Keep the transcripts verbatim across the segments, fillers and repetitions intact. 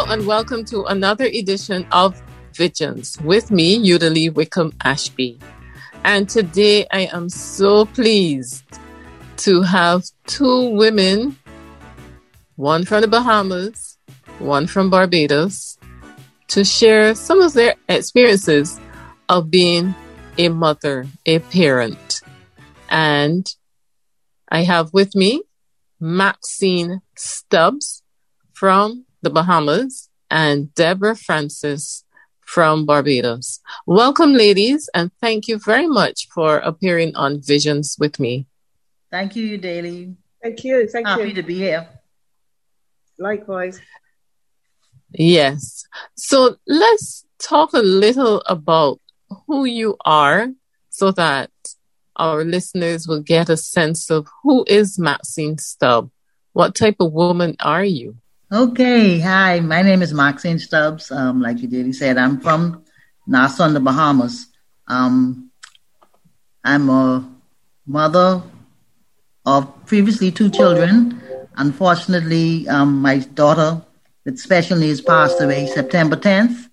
and welcome to another edition of Visions with me, Udalee Wickham Ashby. And today I am so pleased to have two women, one from the Bahamas, one from Barbados, to share some of their experiences of being a mother, a parent. And I have with me Maxine Stubbs from the Bahamas and Deborah Francis from Barbados. Welcome, ladies, and thank you very much for appearing on Visions with me. Thank you, Udalee. Thank you. Thank Happy you. Happy to be here. Likewise. Yes. So let's talk a little about who you are so that our listeners will get a sense of who is Maxine Stubbs. What type of woman are you? Okay. Hi, my name is Maxine Stubbs. Um, like Udalee said, I'm from Nassau in the Bahamas. Um, I'm a mother of previously two children. Unfortunately, um, my daughter with special needs passed away September tenth.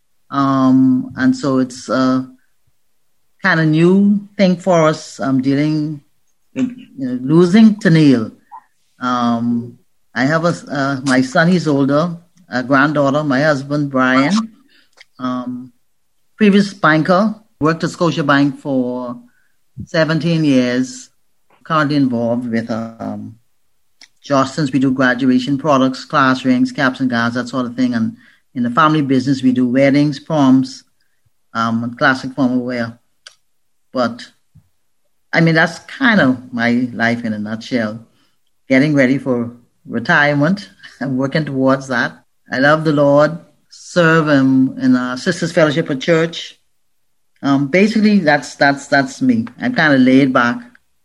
Um, and so it's a kind of new thing for us, um, dealing with you know, losing Tennille. Um, I have a, uh, my son, he's older, a granddaughter, my husband, Brian, um, previous banker, worked at Scotiabank for seventeen years, currently involved with um, Jostens. We do graduation products, class rings, caps and gowns, that sort of thing. And in the family business, we do weddings, proms, um, and classic formal wear. But, I mean, that's kind of my life in a nutshell. Getting ready for retirement and working towards that. I love the Lord, serve him in a Sisters Fellowship at church. Um, basically, that's that's that's me. I'm kind of laid back.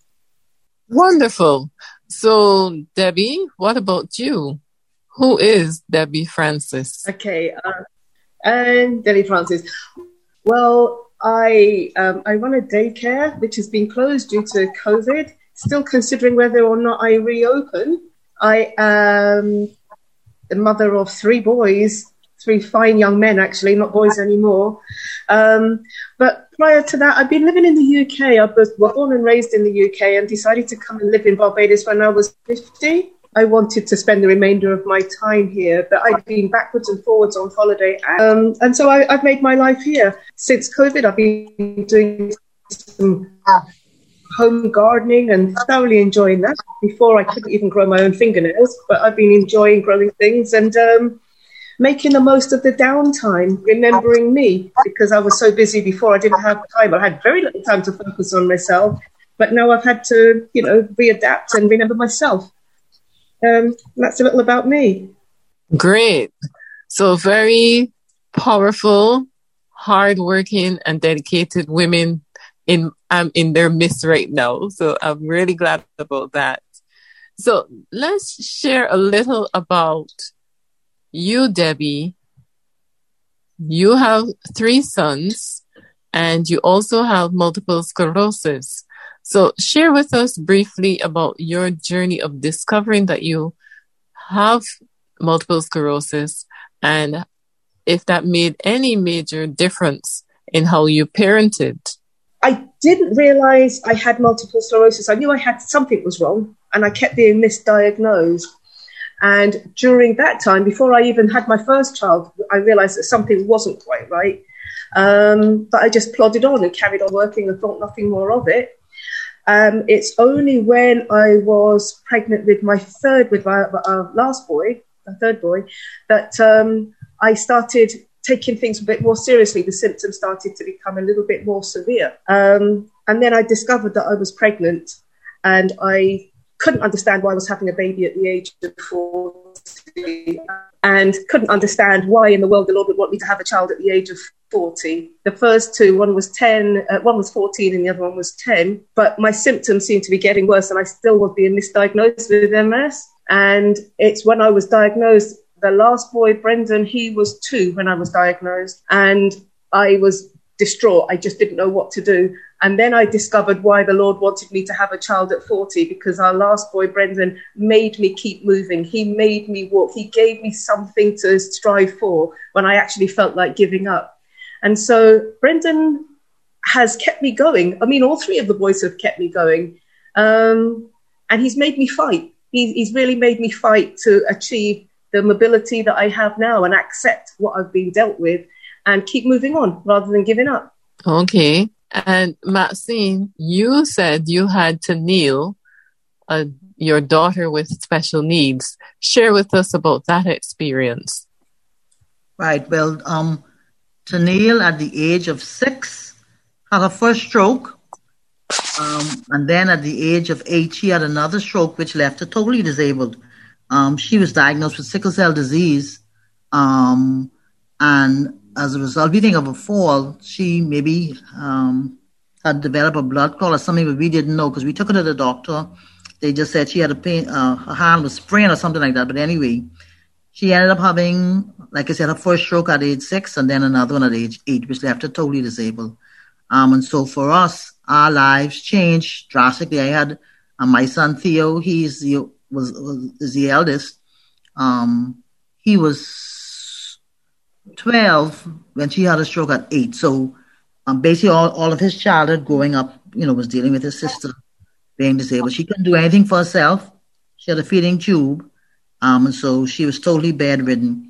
Wonderful. So, Debbie, what about you? Who is Debbie Francis? Okay, uh, and Debbie Francis. Well, I um, I run a daycare which has been closed due to COVID. Still considering whether or not I reopen. I am the mother of three boys, three fine young men, actually, not boys anymore. Um, but prior to that, I've been living in the U K. I was born and raised in the U K and decided to come and live in Barbados when I was fifty. I wanted to spend the remainder of my time here, but I've been backwards and forwards on holiday. Um, and so I, I've made my life here. Since COVID, I've been doing some home gardening and thoroughly enjoying that. Before I couldn't even grow my own fingernails, but I've been enjoying growing things and um, making the most of the downtime, remembering me, because I was so busy before I didn't have time. I had very little time to focus on myself, but now I've had to, you know, readapt and remember myself. Um, that's a little about me. Great. So very powerful, hardworking and dedicated women in um, in their midst right now. So I'm really glad about that. So let's share a little about you, Debbie. You have three sons and you also have multiple sclerosis. So share with us briefly about your journey of discovering that you have multiple sclerosis and if that made any major difference in how you parented. I didn't realize I had multiple sclerosis. I knew I had something was wrong and I kept being misdiagnosed. And during that time, before I even had my first child, I realized that something wasn't quite right. Um, but I just plodded on and carried on working and thought nothing more of it. Um, it's only when I was pregnant with my third, with my uh, last boy, my third boy, that um, I started taking things a bit more seriously. The symptoms started to become a little bit more severe. Um, and then I discovered that I was pregnant and I couldn't understand why I was having a baby at the age of forty and couldn't understand why in the world the Lord would want me to have a child at the age of forty. The first two, one was ten, uh, one was fourteen and the other one was ten. But my symptoms seemed to be getting worse and I still was being misdiagnosed with M S. And it's when I was diagnosed, the last boy, Brendan, he was two when I was diagnosed. And I was distraught. I just didn't know what to do. And then I discovered why the Lord wanted me to have a child at forty, because our last boy, Brendan, made me keep moving. He made me walk. He gave me something to strive for when I actually felt like giving up. And so Brendan has kept me going. I mean, all three of the boys have kept me going. Um, and he's made me fight. He's, he's really made me fight to achieve the mobility that I have now and accept what I've been dealt with and keep moving on rather than giving up. Okay. And Maxine, you said you had Tennille, uh, your daughter with special needs. Share with us about that experience. Right. Well, um, Tennille, at the age of six, had her first stroke. Um, and then at the age of eight, she had another stroke, which left her totally disabled. Um, she was diagnosed with sickle cell disease. Um, and as a result, we think of a fall, she maybe um, had developed a blood clot or something, but we didn't know because we took her to the doctor. They just said she had a pain, uh, her hand was sprained or something like that. But anyway, she ended up having, like I said, her first stroke at age six and then another one at age eight, which left her totally disabled. Um, and so for us, our lives changed drastically. I had uh, my son Theo, he's the, was, was is the eldest. Um, he was twelve when she had a stroke at eight. So um, basically all, all of his childhood growing up, you know, was dealing with his sister being disabled. She couldn't do anything for herself. She had a feeding tube. Um, and so she was totally bedridden.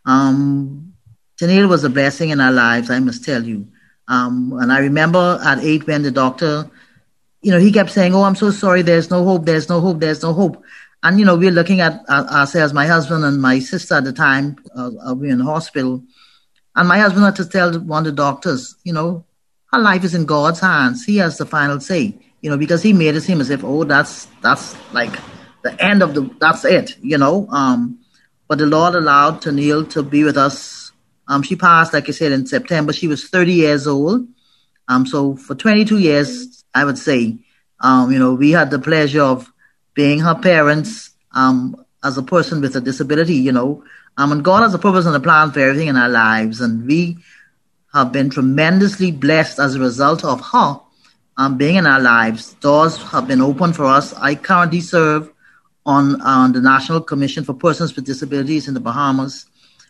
Um, Tennille was a blessing in our lives, I must tell you. Um, and I remember at eight when the doctor, you know, he kept saying, oh, I'm so sorry, there's no hope, there's no hope, there's no hope. And, you know, we're looking at, at ourselves, my husband and my sister at the time, uh, we were in the hospital. And my husband had to tell one of the doctors, you know, her life is in God's hands. He has the final say, you know, because he made it seem as if, oh, that's, that's like the end of the, that's it, you know. Um, but the Lord allowed Tennille to be with us. Um, she passed, like I said, in September. She was thirty years old. Um, so for twenty-two years, I would say, um, you know, we had the pleasure of being her parents um, as a person with a disability, you know. Um, and God has a purpose and a plan for everything in our lives. And we have been tremendously blessed as a result of her um, being in our lives. Doors have been open for us. I currently serve on, on the National Commission for Persons with Disabilities in the Bahamas.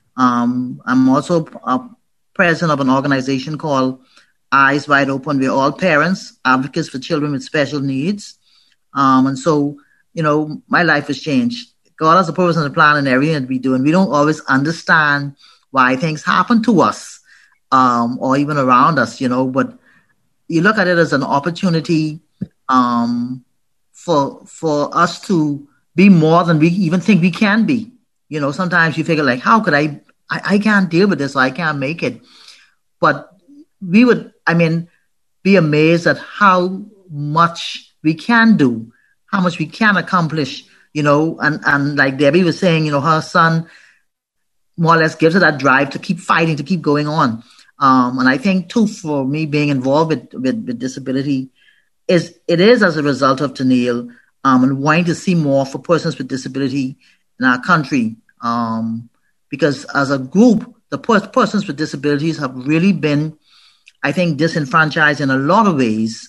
Um, I'm also a president of an organization called Eyes Wide Open. We're all parents, advocates for children with special needs. Um, and so, you know, my life has changed. God has a purpose and a plan in everything that we do. And we don't always understand why things happen to us um, or even around us, you know. But you look at it as an opportunity um, for for us to be more than we even think we can be. You know, sometimes you figure like, how could I, I, I can't deal with this, or I can't make it. But we would, I mean, be amazed at how much we can do, how much we can accomplish, you know, and, and like Debbie was saying, you know, her son more or less gives her that drive to keep fighting, to keep going on. Um, and I think too, for me being involved with, with, with disability, is it is as a result of Tennille um, and wanting to see more for persons with disability in our country, um, because as a group, the per- persons with disabilities have really been, I think, disenfranchised in a lot of ways.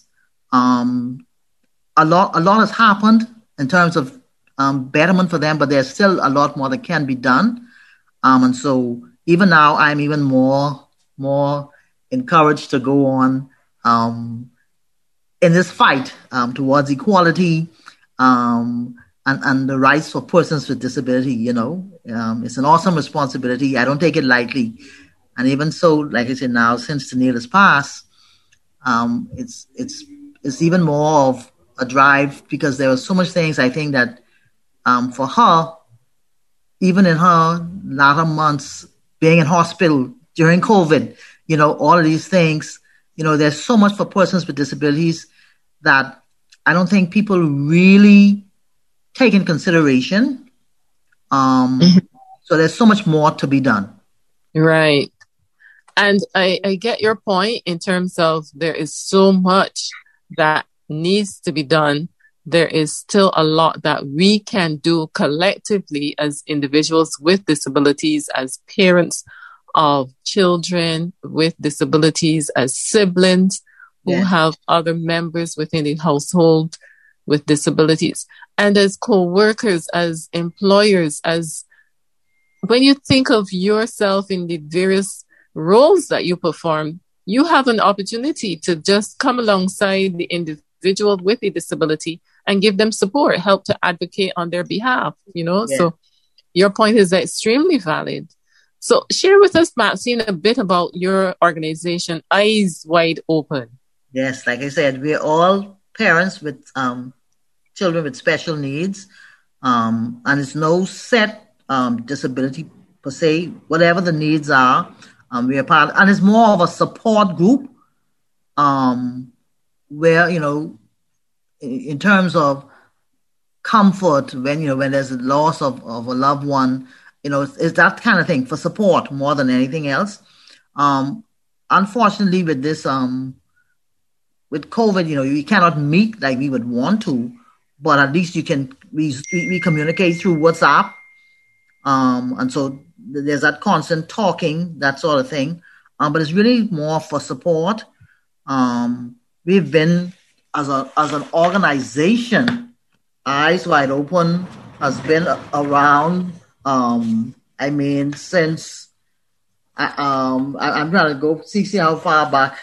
Um, a lot, a lot has happened in terms of um, betterment for them, but there's still a lot more that can be done. Um, and so, even now, I'm even more, more encouraged to go on um, in this fight um, towards equality. Um, And, and the rights for persons with disability, you know, um, it's an awesome responsibility. I don't take it lightly. And even so, like I said, now since Tennille has passed, um, it's it's it's even more of a drive because there are so much things I think that um, for her, even in her latter months being in hospital during COVID, you know, all of these things, you know, there's so much for persons with disabilities that I don't think people really take in consideration. Um, mm-hmm. So there's so much more to be done. Right. And I, I get your point in terms of there is so much that needs to be done. There is still a lot that we can do collectively as individuals with disabilities, as parents of children with disabilities as siblings who Yes. have other members within the household with disabilities, and as co-workers, as employers, as when you think of yourself in the various roles that you perform, you have an opportunity to just come alongside the individual with a disability and give them support, help to advocate on their behalf, you know? Yeah. So your point is extremely valid. So share with us, Maxine, a bit about your organization, Eyes Wide Open. Yes, like I said, we're all parents with um, children with special needs, um, and it's no set um, disability per se. Whatever the needs are, um, we are part, and it's more of a support group, um, where you know, in, in terms of comfort, when you know when there's a loss of, of a loved one, you know, it's, it's that kind of thing for support more than anything else. Um, unfortunately, with this um. With COVID, you know, we cannot meet like we would want to, but at least you can, we, we communicate through WhatsApp. Um, and so there's that constant talking, that sort of thing. Um, but it's really more for support. Um, we've been, as a as an organization, Eyes Wide Open has been around, um, I mean, since, I, um, I, I'm trying to go see, see how far back.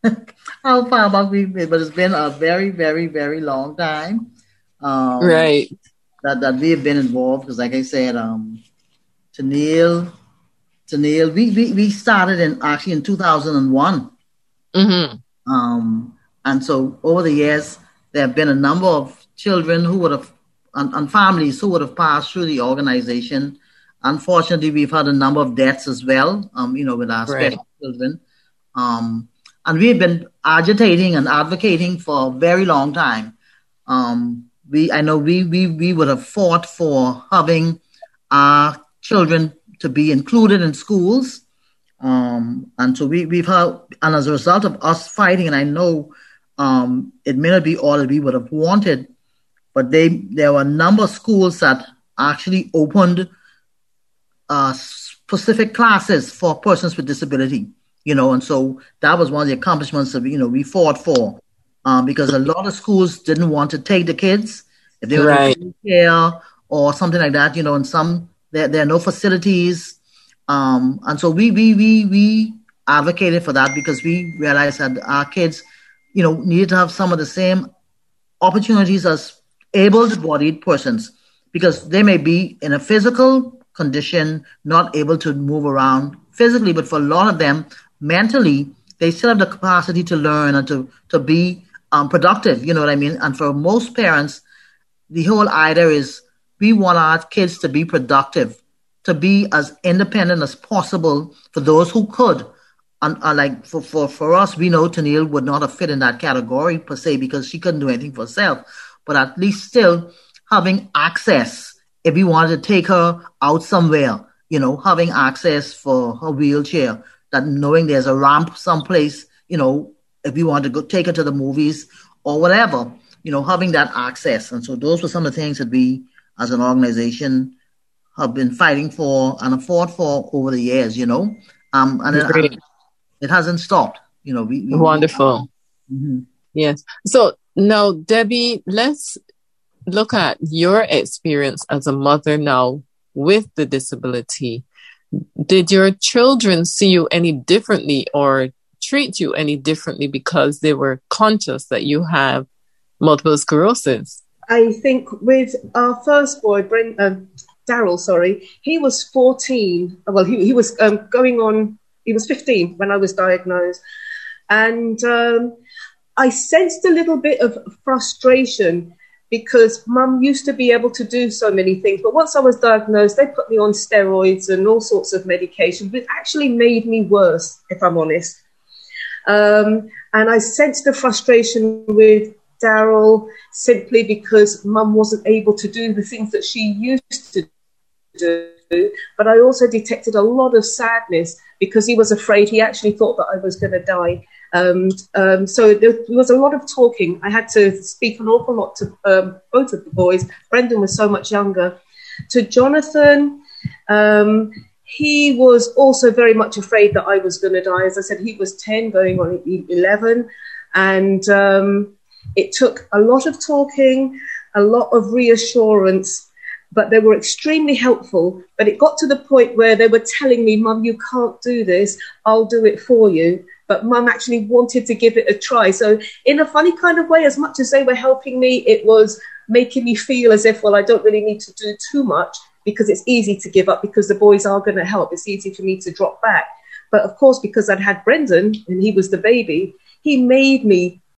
How far back we've been, but it's been a very, very, very long time. Um, right. That, that we have been involved because, like I said, um, Tennille, Tennille, we, we we started in actually in two thousand one. Mm-hmm. Um, and so over the years, there have been a number of children who would have, and, and families who would have passed through the organization. Unfortunately, we've had a number of deaths as well. Um, you know, with our Right. special children. Um. And we've been agitating and advocating for a very long time. Um, we, I know we, we, we would have fought for having our children to be included in schools. Um, and so we, we've had, and as a result of us fighting, and I know um, it may not be all that we would have wanted, but they, there were a number of schools that actually opened uh, specific classes for persons with disability. You know, and so that was one of the accomplishments that, you know, we fought for, um, because a lot of schools didn't want to take the kids if they were Right. in care or something like that, you know, and some, there, there are no facilities. Um, and so we, we, we, we advocated for that because we realized that our kids, you know, needed to have some of the same opportunities as able-bodied persons because they may be in a physical condition, not able to move around physically, but for a lot of them, mentally, they still have the capacity to learn and to, to be um, productive, you know what I mean? And for most parents, the whole idea is we want our kids to be productive, to be as independent as possible for those who could. And uh, like for, for, for us, we know Tennille would not have fit in that category per se because she couldn't do anything for herself, but at least still having access if we wanted to take her out somewhere, you know, having access for her wheelchair, that knowing there's a ramp someplace, you know, if we want to go take her to the movies or whatever, you know, having that access. And so those were some of the things that we as an organization have been fighting for and have fought for over the years, you know. Um, and it, it hasn't stopped, you know. We, we Wonderful. Mm-hmm. Yes. So now, Debbie, let's look at your experience as a mother now with the disability. Did your children see you any differently or treat you any differently because they were conscious that you have multiple sclerosis? I think with our first boy, Brent, uh, Daryl, sorry, he was fourteen. Well, he, he was um, going on, he was fifteen when I was diagnosed. And um, I sensed a little bit of frustration because Mum used to be able to do so many things. But once I was diagnosed, they put me on steroids and all sorts of medication, which actually made me worse, if I'm honest. Um, and I sensed the frustration with Daryl simply because Mum wasn't able to do the things that she used to do. But I also detected a lot of sadness because he was afraid. He actually thought that I was going to die. Um, um, so there was a lot of talking. I had to speak an awful lot to um, both of the boys. Brendan was so much younger. To Jonathan, um, he was also very much afraid that I was going to die. As I said, he was ten, going on eleven. And um, it took a lot of talking, a lot of reassurance, but they were extremely helpful. But it got to the point where they were telling me, Mum, you can't do this. I'll do it for you. But Mum actually wanted to give it a try. So in a funny kind of way, as much as they were helping me, it was making me feel as if, well, I don't really need to do too much, because it's easy to give up because the boys are going to help. It's easy for me to drop back. But of course, because I'd had Brendan and he was the baby, he made me